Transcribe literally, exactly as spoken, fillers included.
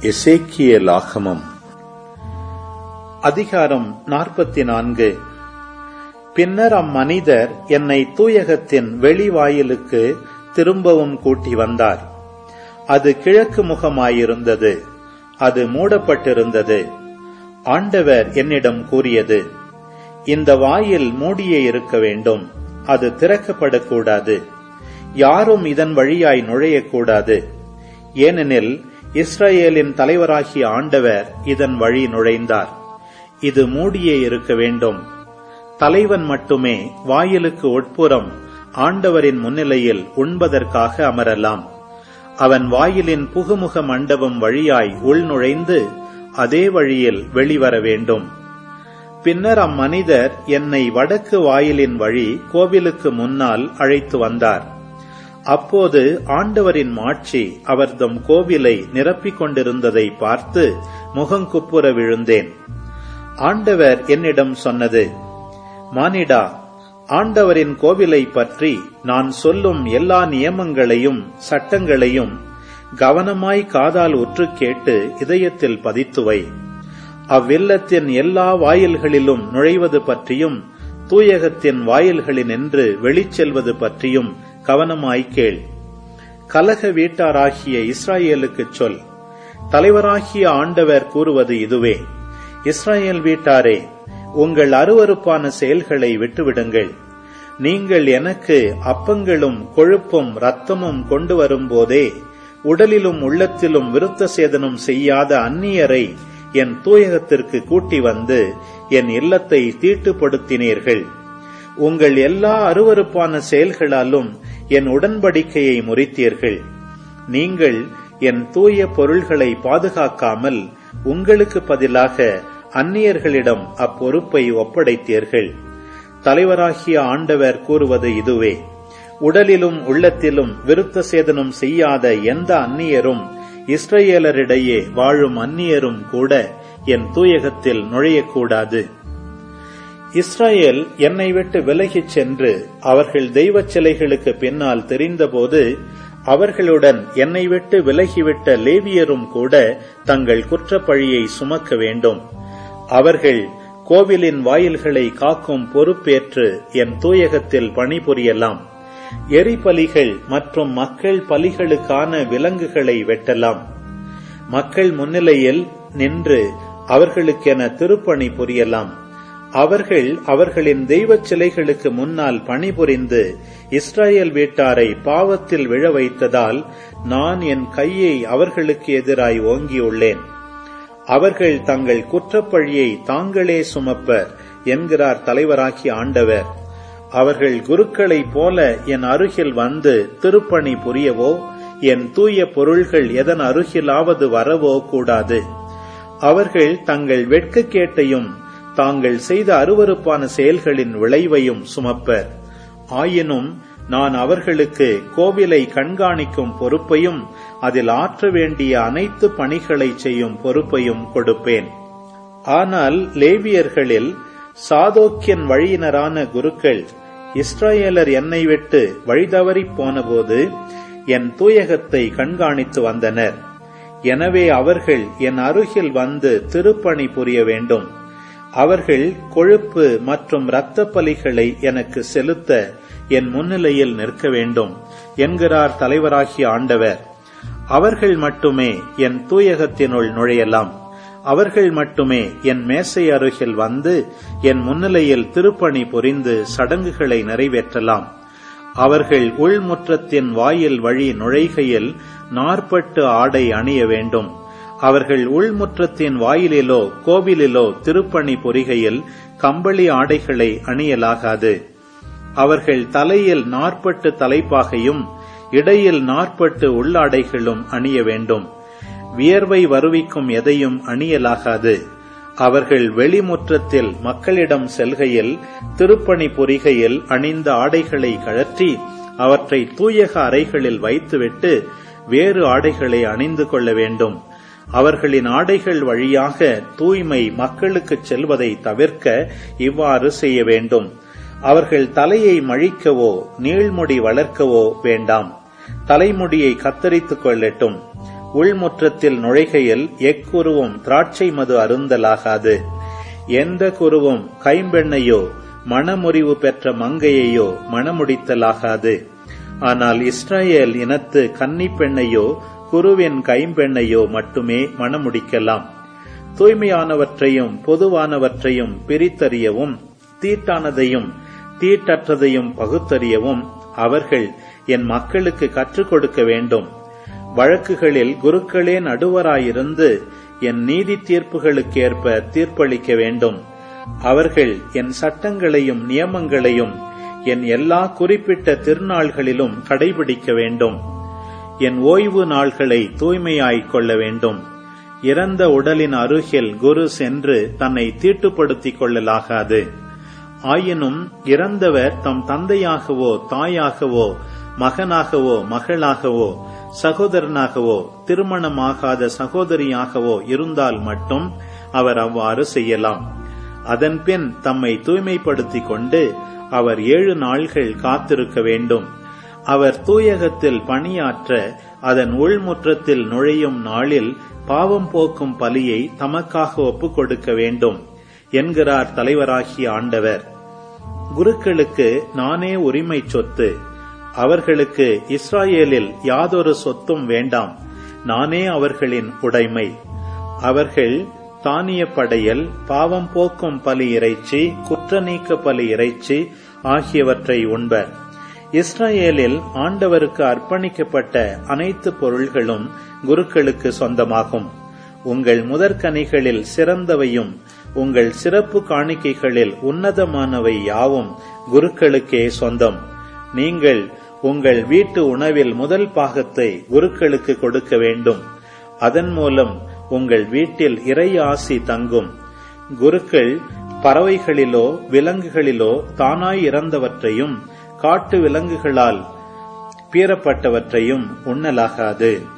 எசேக்கியேலாகமம் அதிகாரம் நாற்பத்தி நான்கு. பின்னர் அம்மனிதர் என்னை தூயகத்தின் வெளிவாயிலுக்கு திரும்பவும் கூட்டி வந்தார். அது கிழக்கு முகமாயிருந்தது. அது மூடப்பட்டிருந்தது. ஆண்டவர் என்னிடம் கூறியது, இந்த வாயில் மூடியே இருக்க வேண்டும். அது திறக்கப்படக்கூடாது. யாரும் இதன் வழியாய் நுழையக்கூடாது. ஏனெனில் இஸ்ரவேலின் தலைவராகிய ஆண்டவர் இதன் வழி நுழைந்தார். இது மூடியே இருக்க வேண்டும். தலைவன் மட்டுமே வாயிலுக்கு உட்புறம் ஆண்டவரின் முன்னிலையில் உண்பதற்காக அமரலாம். அவன் வாயிலின் புகுமுக மண்டபம் வழியாய் உள்நுழைந்து அதே வழியில் வெளிவர வேண்டும். பின்னர் அம்மனிதர் என்னை வடக்கு வாயிலின் வழி கோவிலுக்கு முன்னால் அழைத்து வந்தார். அப்போது ஆண்டவரின் மாட்சி அவர்தம் கோவிலை நிரப்பிக் கொண்டிருந்ததை பார்த்து முகங்குப்புற விழுந்தேன். ஆண்டவர் என்னிடம் சொன்னது, மானிடா, ஆண்டவரின் கோவிலை பற்றி நான் சொல்லும் எல்லா நியமங்களையும் சட்டங்களையும் கவனமாய் காதால் உற்று கேட்டு இதயத்தில் பதித்துவை. அவ்வில்லத்தின் எல்லா வாயில்களிலும் நுழைவது பற்றியும் தூயகத்தின் வாயில்களினின்று வெளிச்செல்வது பற்றியும் கவனமாய் கேள். கலக வீட்டாராகிய இஸ்ரவேலுக்குச் சொல், தலைவராகிய ஆண்டவர் கூறுவது இதுவே, இஸ்ரவேல் வீட்டாரே, உங்கள் அருவருப்பான செயல்களை விட்டுவிடுங்கள். நீங்கள் எனக்கு அப்பங்களும் கொழுப்பும் இரத்தமும் கொண்டு வரும்போதே உடலிலும் உள்ளத்திலும் விருத்த சேதனம் செய்யாத அந்நியரை என் தூயகத்திற்கு கூட்டி வந்து என் இல்லத்தை தீட்டுப்படுத்தினீர்கள். உங்கள் எல்லா அருவருப்பான செயல்களாலும் என் உடன்படிக்கையை முறித்தீர்கள். நீங்கள் என் தூய பொருள்களை பாதுகாக்காமல் உங்களுக்கு பதிலாக அந்நியர்களிடம் அப்பொறுப்பை ஒப்படைத்தீர்கள். தலைவராகிய ஆண்டவர் கூறுவது இதுவே, உடலிலும் உள்ளத்திலும் விருத்த சேதனம் செய்யாத எந்த அந்நியரும் இஸ்ரவேலரிடையே வாழும் அந்நியரும் கூட என் தூயகத்தில் நுழையக்கூடாது. இஸ்ரவேல் என்னை விட்டு விலகிச் சென்று அவர்கள் தெய்வ சிலைகளுக்கு பின்னால் தெரிந்தபோது அவர்களுடன் என்னை விட்டு விலகிவிட்ட லேவியரும் கூட தங்கள் குற்றப்பழியை சுமக்க வேண்டும். அவர்கள் கோவிலின் வாயில்களை காக்கும் பொறுப்பேற்று என் தூயகத்தில் பணிபுரியலாம். எரிபலிகள் மற்றும் மக்கள் பலிகளுக்கான விலங்குகளை வெட்டலாம். மக்கள் முன்னிலையில் நின்று அவர்களுக்கென திருப்பணி புரியலாம். அவர்கள் அவர்களின் தெய்வ சிலைகளுக்கு முன்னால் பணிபுரிந்து இஸ்ரவேல் வீட்டாரை பாவத்தில் விழ வைத்ததால் நான் என் கையை அவர்களுக்கு எதிராய் ஓங்கியுள்ளேன். அவர்கள் தங்கள் குற்றப்பழியை தாங்களே சுமப்பர் என்கிறார் தலைவராகிய ஆண்டவர். அவர்கள் குருக்களைப் போல என் அருகில் வந்து திருப்பணி புரியவோ என் தூய பொருள்கள் எதன் அருகிலாவது வரவோ கூடாது. அவர்கள் தங்கள் வெட்கக்கேட்டையும் தாங்கள் செய்த அருவருப்பான செயல்களின் விளைவையும் சுமப்பர். ஆயினும் நான் அவர்களுக்கு கோவிலை கண்காணிக்கும் பொறுப்பையும் அதில் ஆற்ற வேண்டிய அனைத்து பணிகளை செய்யும் பொறுப்பையும் கொடுப்பேன். ஆனால் லேவியர்களில் சாதோக்கியன் வழியினரான குருக்கள் இஸ்ரவேலர் என்னை விட்டு வழிதவறி போனபோது என் தூயகத்தை கண்காணித்து வந்தனர். எனவே அவர்கள் என் அருகில் வந்து திருப்பணி புரிய வேண்டும். அவர்கள் கொழுப்பு மற்றும் இரத்த பலிகளை எனக்கு செலுத்த என் முன்னிலையில் நிற்க வேண்டும் என்கிறார் தலைவராகிய ஆண்டவர். அவர்கள் மட்டுமே என் தூயகத்தினுள் நுழையலாம். அவர்கள் மட்டுமே என் மேசை அருகில் வந்து என் முன்னிலையில் திருப்பணி புரிந்து சடங்குகளை நிறைவேற்றலாம். அவர்கள் உள்முற்றத்தின் வாயில் வழி நுழைகையில் நாற்பட்டு ஆடை அணிய வேண்டும். அவர்கள் உள்முற்றத்தின் வாயிலிலோ கோவிலிலோ திருப்பணி புரிகையில் கம்பளி ஆடைகளை அணியலாகாது. அவர்கள் தலையில் நாற்பட்டு தலைப்பாகையும் இடையில் நாற்பட்டு உள்ளாடைகளும் அணிய வேண்டும். வியர்வை வருவிக்கும் எதையும் அணியலாகாது. அவர்கள் வெளிமுற்றத்தில் மக்களிடம் செல்கையில் திருப்பணி புரிகையில் அணிந்த ஆடைகளை கழற்றி அவற்றை தூயக அறைகளில் வைத்துவிட்டு வேறு ஆடைகளை அணிந்து கொள்ள வேண்டும். அவர்களின் ஆடைகள் வழியாக தூய்மை மக்களுக்கு செல்வதை தவிர்க்க இவ்வாறு செய்ய வேண்டும். அவர்கள் தலையை மழிக்கவோ நீள்முடி வளர்க்கவோ வேண்டாம். தலைமுடியை கத்தரித்துக் கொள்ளட்டும். உள்முற்றத்தில் நுழைகையில் எக்குருவும் திராட்சை மது அருந்தலாகாது. எந்த குருவும் கைம்பெண்ணையோ மணமுறிவு பெற்ற மங்கையையோ மணமுடித்தலாகாது. ஆனால் இஸ்ரவேல் இனத்து கன்னி பெண்ணையோ குருவின் கைம்பெண்ணையோ மட்டுமே மணமுடிக்கலாம். தூய்மையானவற்றையும் பொதுவானவற்றையும் பிரித்தறியவும் தீட்டானதையும் தீட்டற்றதையும் பகுத்தறியவும் அவர்கள் என் மக்களுக்கு கற்றுக் கொடுக்க வேண்டும். வழக்குகளில் குருக்களே நடுவராயிருந்து என் நீதி தீர்ப்புகளுக்கேற்ப தீர்ப்பளிக்க வேண்டும். அவர்கள் என் சட்டங்களையும் நியமங்களையும் என் எல்லா குறிப்பிட்ட திருநாள்களிலும் கடைபிடிக்க வேண்டும். என் ஓய்வு நாள்களை தூய்மையாய்க் கொள்ள வேண்டும். இறந்த உடலின் அருகில் குரு சென்று தன்னை தீட்டுப்படுத்திக் கொள்ளலாகாது. ஆயினும் இறந்தவர் தம் தந்தையாகவோ தாயாகவோ மகனாகவோ மகளாகவோ சகோதரனாகவோ திருமணமாகாத சகோதரியாகவோ இருந்தால் மட்டும் அவர் அவ்வாறு செய்யலாம். அதன்பின் தம்மை தூய்மைப்படுத்திக் கொண்டு அவர் ஏழு நாள்கள் காத்திருக்க வேண்டும். அவர் தூயகத்தில் பணியாற்ற அதன் உள்முற்றத்தில் நுழையும் நாளில் பாவம் போக்கும் பலியை தமக்காக ஒப்புக் கொடுக்க வேண்டும் என்கிறார் தலைவராகிய ஆண்டவர். குருக்களுக்கு நானே உரிமை சொத்து. அவர்களுக்கு இஸ்ராயேலில் யாதொரு சொத்தும் வேண்டாம். நானே அவர்களின் உடைமை. அவர்கள் தானிய படையல், பாவம் போக்கும் பலி இறைச்சி, குற்ற நீக்க பலி இறைச்சி ஆகியவற்றை உண்பர். இஸ்ரவேலில் ஆண்டவருக்கு அர்ப்பணிக்கப்பட்ட அனைத்து பொருள்களும் குருக்களுக்கு சொந்தமாகும். உங்கள் முதற்கனிகளில் சிறந்தவையும் உங்கள் சிறப்பு காணிக்கைகளில் உன்னதமானவை யாவும் குருக்களுக்கே சொந்தம். நீங்கள் உங்கள் வீட்டு உணவில் முதல் பாகத்தை குருக்களுக்கு கொடுக்க வேண்டும். அதன் மூலம் உங்கள் வீட்டில் இறை ஆசி தங்கும். குருக்கள் பறவைகளிலோ விலங்குகளிலோ தானாய் இறந்தவற்றையும் காட்டு விலங்குகளால் பீறப்பட்டவற்றையும் உண்ணலாகாது.